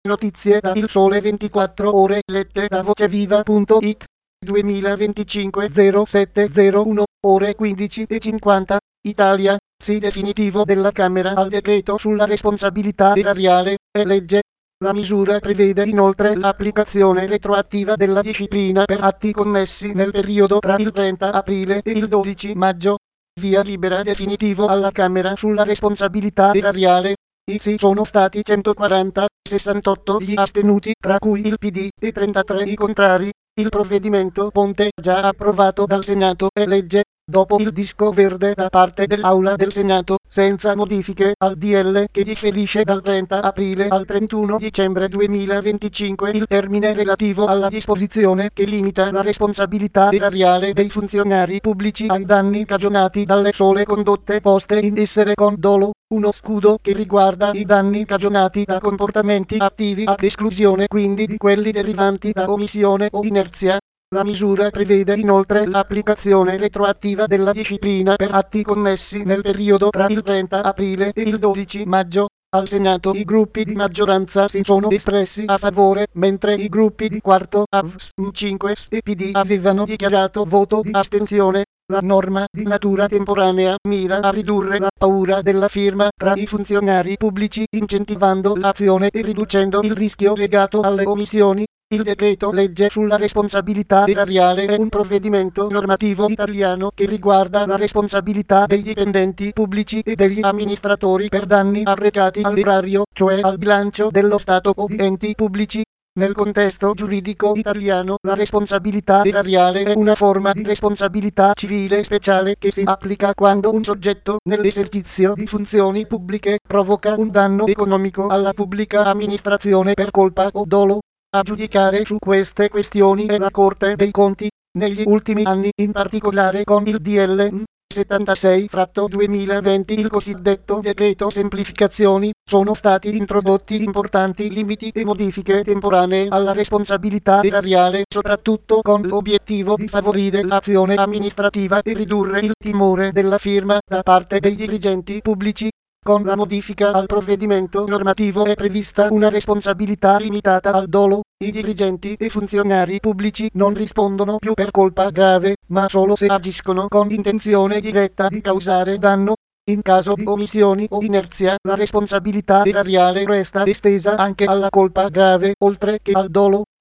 Notizie da Il Sole 24 Ore lette da voceviva.it 2025 0701 ore 15:50 Italia, sì definitivo della Camera al decreto sulla responsabilità erariale e legge. La misura prevede inoltre l'applicazione retroattiva della disciplina per atti commessi nel periodo tra il 30 aprile e il 12 maggio. Via libera definitivo alla Camera sulla responsabilità erariale. I sì sono stati 140, 68 gli astenuti, tra cui il PD, e 33 i contrari. Il provvedimento ponte, già approvato dal Senato, è legge, dopo il disco verde da parte dell'Aula del Senato, senza modifiche al DL che differisce dal 30 aprile al 31 dicembre 2025 il termine relativo alla disposizione che limita la responsabilità erariale dei funzionari pubblici ai danni cagionati dalle sole condotte poste in essere con dolo. Uno scudo che riguarda i danni cagionati da comportamenti attivi ad esclusione quindi di quelli derivanti da omissione o inerzia. La misura prevede inoltre l'applicazione retroattiva della disciplina per atti commessi nel periodo tra il 30 aprile e il 12 maggio. Al Senato i gruppi di maggioranza si sono espressi a favore, mentre i gruppi di quarto AVS, 5 e PD avevano dichiarato voto di astensione. La norma di natura temporanea mira a ridurre la paura della firma tra i funzionari pubblici, incentivando l'azione e riducendo il rischio legato alle omissioni. Il decreto legge sulla responsabilità erariale è un provvedimento normativo italiano che riguarda la responsabilità dei dipendenti pubblici e degli amministratori per danni arrecati all'erario, cioè al bilancio dello Stato o di enti pubblici. Nel contesto giuridico italiano, la responsabilità erariale è una forma di responsabilità civile speciale che si applica quando un soggetto, nell'esercizio di funzioni pubbliche, provoca un danno economico alla pubblica amministrazione per colpa o dolo. A giudicare su queste questioni è la Corte dei Conti. Negli ultimi anni, in particolare con il DL 76/2020, il cosiddetto decreto semplificazioni, sono stati introdotti importanti limiti e modifiche temporanee alla responsabilità erariale, soprattutto con l'obiettivo di favorire l'azione amministrativa e ridurre il timore della firma da parte dei dirigenti pubblici. Con la modifica al provvedimento normativo è prevista una responsabilità limitata al dolo. I dirigenti e funzionari pubblici non rispondono più per colpa grave, ma solo se agiscono con intenzione diretta di causare danno. In caso di omissioni o inerzia, la responsabilità erariale resta estesa anche alla colpa grave, oltre che al dolo.